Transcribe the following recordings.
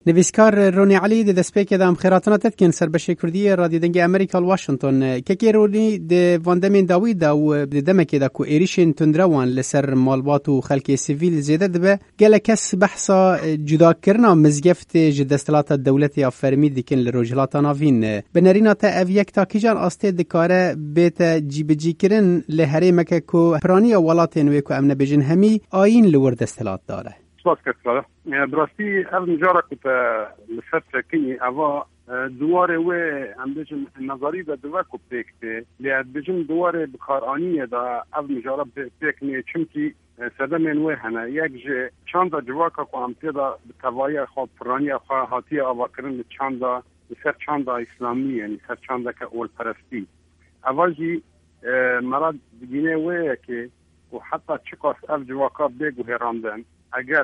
نویسکار رونی علی د دسپیک دام خیراتنا تدکن سربشه کردی رادیو دنگ امریکا واشنطن که رونی د واندمین داوی دا و د دمکی دا کو ایریشن تندروان لسر مالبات و خلک سیویل زیده دبه گله کس بحثا جدا کرنا مزگفت جدستلات دولت یا فرمی دیکن لروجلات ناوین بنرینا تا اویک تا کیجان آسته دکاره بیت جیبجی کرن لهره مکه کو پرانی ولاتین وی کو امن بجن همی آین لور دستلات داره. سپاس کردم. براستی اول جارا کت لفتره کی اوا دواره و امروز نظری دا دوار کو پیکته لیاد بجن دواره بخارانی دا اول جارا پیکنه چمکی سدمن و هنه یک ج چند جواکا کو امتی دا توایی خواب پرانی خواه هاتی آوا کرن چند سر چند اسلامی یعنی سر چند که اول پرستی اواجی مراد بگینه و که و حتی چکاس اول جواکا بگو هراندن اگر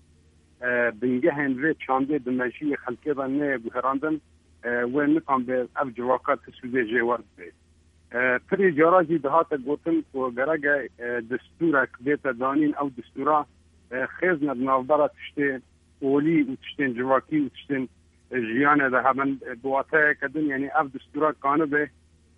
بنگهن و چانده دمشی خلقی را نه بهراندن و نکام به اف جواکات سوزه جوار به پری جاراجی دهات گوتن و گرگ دستور کدیت دانین او دستورا خیزن نافدارا تشته اولی و تشتین جواکی و تشتین جیانه ده همن بواته کدن یعنی اف دستورا کانه به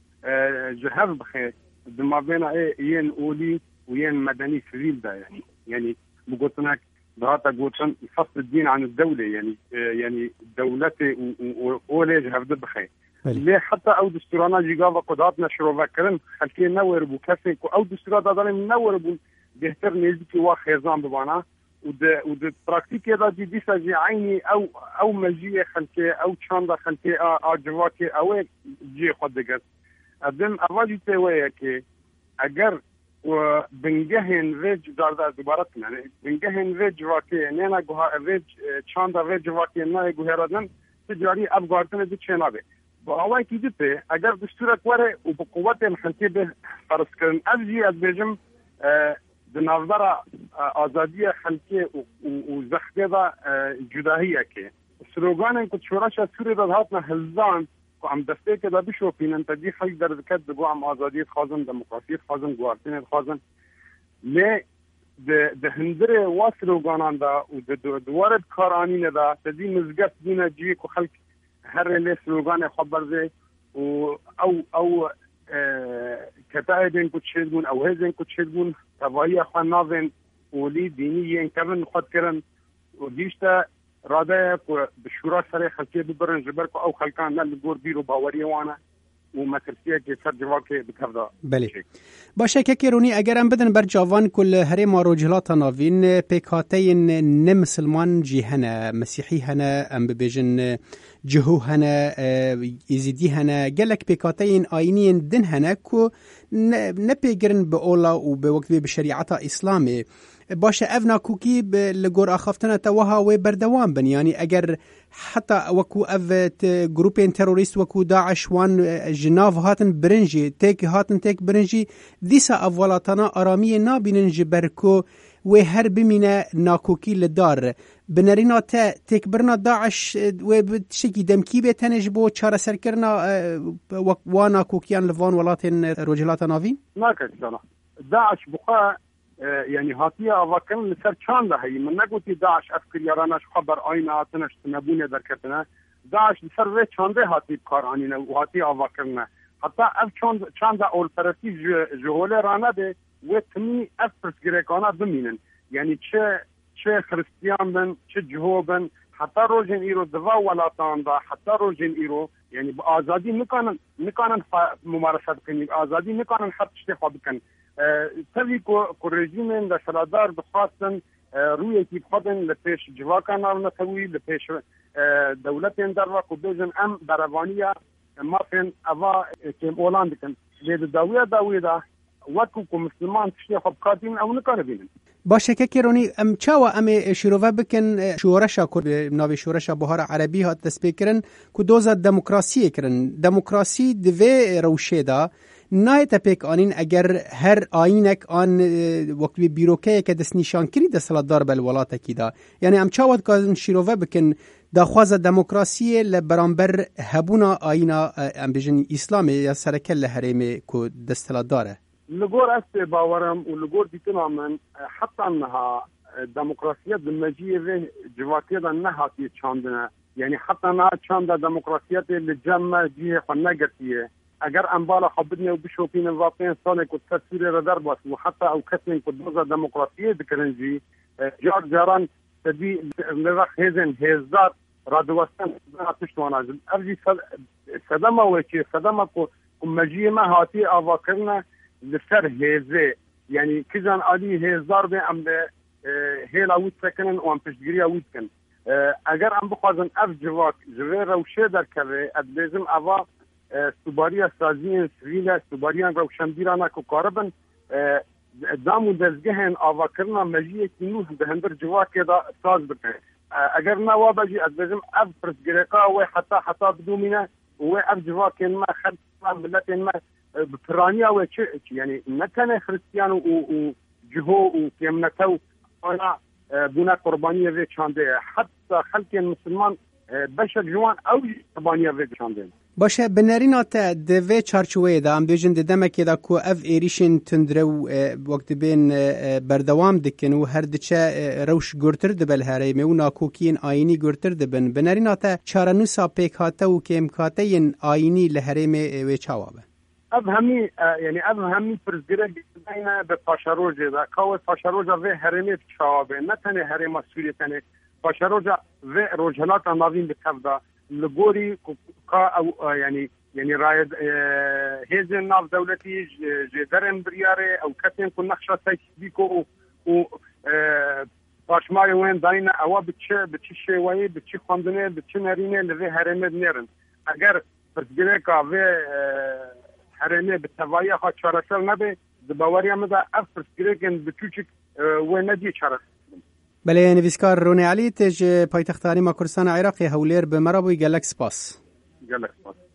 جهر بخیر دماغینا این اولی و این مدنی سویل ده یعنی بگوتنک دهاتا قوتن فصل الدين عن الدولة يعني دولتي وأولي هفده بخير ليه حتى أو دستورانا جيغاوا قداتنا شروع كرن خلكي نور بو كسي أو دستورات دادان نور بو بهتر نيزكي واخيزان ببانا ود براكتيكي دا دي ساجي عيني أو مجيه خلكي أو چاندا خلكي جواكي أو جي خود دقت أدن أواجي تيوية كي أجر و بنگهن ویج دارد دوباره کنه بنگهن ویج واقعی نه نه ویج چند ویج واقعی نه گوهردن تجاری افغانستان دی چنابه با اوای کی دیته اگر دستور کوره و به قوت محلی به فرض کردن ازی از بجم د نظر آزادی خلقی و زخده و جداهیه که سلوگان کو شورش سوری دهات نه هزان کو ام دسته که دا بشو پینن تدی خلق در ذکر دگو ام آزادی خازن دموکراسی خازن گوارتین خازن لی ده هندر واسلوگانان دا و ده دوارد کارانین دا تدی مزگت دینه جی کو خلق هر لی سلوگان خبر ده و او کتایدین کو چیدگون او هزین کو چیدگون تواهی خوان ناوین اولی دینی ین کبن خود کرن و دیشتا راده که بشورا سر خلقی ببرن جبر که او خلقان نه لگور بیرو باوری وانه و مکرسیه که سر جواکه بکرده. بله. باشه که رونی اگرم بدن بر جوان کل هره مارو جلات ناوین پیکاتین نه مسلمان جی هنه مسیحی هنه ام ببیجن جهو هنه ایزیدی هنه گلک پیکاتین آینین دن هنه که نه پیگرن به اولا و به وقت به شریعت اسلامی باشه افنا کوکی لگور آخافتنا توها و بردوام بن یعنی اگر حتی وکو افت گروپین تروریست وکو داعش وان جناف هاتن برنجی تک برنجی دیسا اولاتنا آرامی نابینن جبرکو و هر بمینه ناکوکی لدار بنرینا تک برنا داعش و بتشکی دمکی به تنج بو چاره سر کرنا وانا کوکیان لوان ولاتن رجلات ناوین ناکه داعش بخا يعني هاتية أفكار لسر چند هي من نقولي داعش أفكار يرانش خبر آين آتنش تنبونه در كتنا داعش لسر وی چنده هاتی بكارانينا وهاتية أفكارنا حتى أف چند أول فرسي جهوله رانه ده و تمي أف پرسگريكانا بمينن يعني چه خريستيان بن چه جهو بن حتى روجن إيرو دوا ولاتان دا حتى روجن إيرو يعني بآزادي نكانن ممارسة بكن آزادي نكانن حد شتي خواه بكن تبی کو رژیم در سرادار بخواستن روی کی خودن لپیش جواکان آرنا توی لپیش دولت اندر و کدوزن ام بروانیا مافن اوا که اولان دکن لید داویه دا وکو کو مسلمان تشتی خوب کاتین او نکاره بینن باشه که رونی ام چاوا ام شروع بکن شورشا کر ناوی شورشا بهار عربی هات تسپیکرن کو دوزا دموکراسی کرن دموکراسی دوی روشه دا نایت پیک آنین اگر هر آینک آن وقت بیروکه که دست نشان کری دست سالدار بل ولات کی دا یعنی ام چاوت که شیروه بکن داخواز دموکراسی لبرانبر هبونا آینا ام بجن اسلامی یا سرکل لحریم که دست سالداره لگور است باورم و لگور دیتنا من حتی انها دموکراسیت دمجیه و جواکیه دا نهاتی چاندنه یعنی حتی نه چند دموکراسیت لجمع جیه خو نگرتیه اگر انبالا خبرنی و بشوپین واقعا ساله که تصویر را در باست و حتی او کسین که دوزا دموکراسیه بکرنجی جاران تدی لرخ هزار را دوستن پشتوانا ارجی صدمه وچه صدمه که مجیه ما هاتی آوا کرنه لسر هزه یعنی کجان آلی هزار به ام هیل آوید سکنن و ام پشتگیری آوید کن اگر ام بخوازن اف جواک جوه روشه در کره ادبیزم اوا سوباری سازی سویل سوباریان روشنبیرانه که کاربن دام و دزگهن آوا کرنا مجیه کنوه به هندر جواکی دا ساز بکن اگر نوا بجی ادبیزم اف پرسگریقا و حتی بدومینه و اف جواکی ما خلق ملت ما بپرانیا و چه یعنی نکنه خریستیان و جهو و کمنتو آنا بنا قربانی وی چانده حتی خلق مسلمان بشر جوان او قربانی وی چانده باشه بنرینات دوی چارچوه دا ام بیجن دمکی دا کو اف ایریشن تندرو وقت بین بردوام دکن و هر دچه روش گرتر دبل هرمی و ناکوکین آینی گرتر دبن بنرینات چارنوسا پیکاته و کمکاته آینی لهرمی وی چاوابه اب همی پرزگره بیدنه به پاشاروجه دا کاوه پاشاروجه وی هرمی چاوابه نه تنه هرما سوریه تنه پاشاروجه وی روجهلات ناوین بکفده لگوری که او یعنی راید هیزن ناف دولتی جدرن بریاره او کتین که نقشه تایسیدی که و پاشمای وین داینه اوا بچه شوایی بچه خواندنه بچه نرینه لوی هرمه بنیرن اگر پرزگره که وی هرمه به توایی خواه چارسل نبه دباوری همه دا اف پرزگره کن بچوچک و ندیه چارسل بله نویسکار رونی علی تج پایتختانی ما کردستان عراقی هولیر به مرابوی گلک سپاس